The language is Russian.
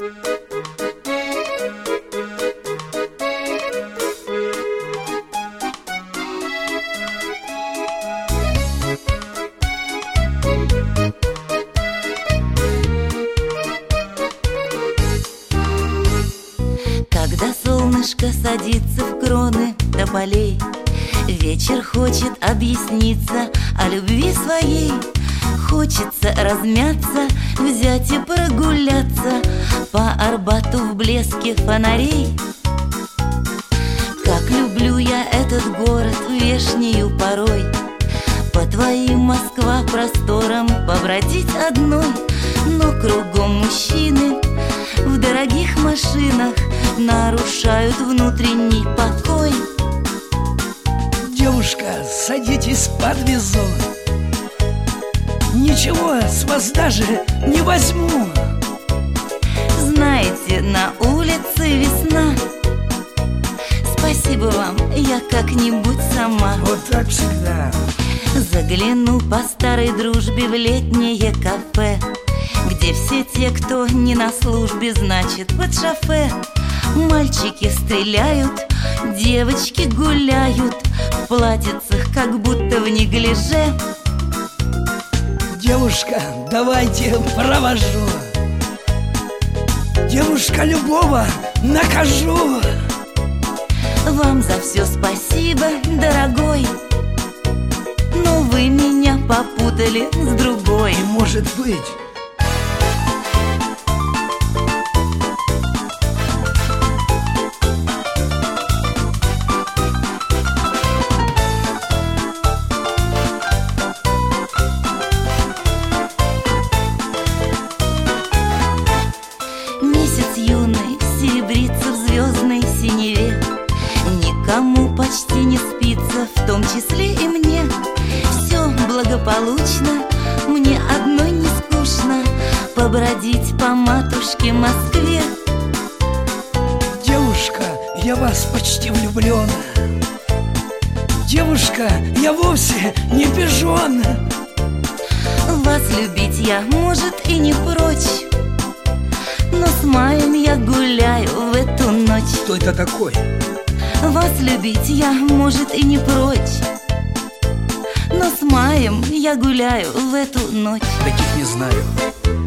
Когда солнышко садится в кроны тополей, вечер хочет объясниться о любви своей. Хочется размяться, взять и прогуляться по Арбату в блеске фонарей. Как люблю я этот город вешнею порой, по твоим Москва просторам побродить одной. Но кругом мужчины в дорогих машинах нарушают внутренний покой. Девушка, садитесь, подвезу. Ничего с вас даже не возьму. Знаете, на улице весна. Спасибо вам, я как-нибудь сама. Вот так всегда. Загляну по старой дружбе в летнее кафе, где все те, кто не на службе, значит, под шофе. Мальчики стреляют, девочки гуляют в платьицах, как будто в неглиже. Девушка, давайте провожу. Девушка, любого накажу. Вам за все спасибо, дорогой, но вы меня попутали с другой. Не может быть. Месяц юный серебрится в звездной синеве. Никому почти не спится, в том числе и мне. Все благополучно, мне одной не скучно побродить по матушке Москве. Девушка, я вас почти влюблен. Девушка, я вовсе не пижон. Вас любить я, может, и не прочь, но с маем я гуляю в эту ночь. Кто это такой? Вас любить я, может, и не прочь, но с маем я гуляю в эту ночь. Таких не знаю.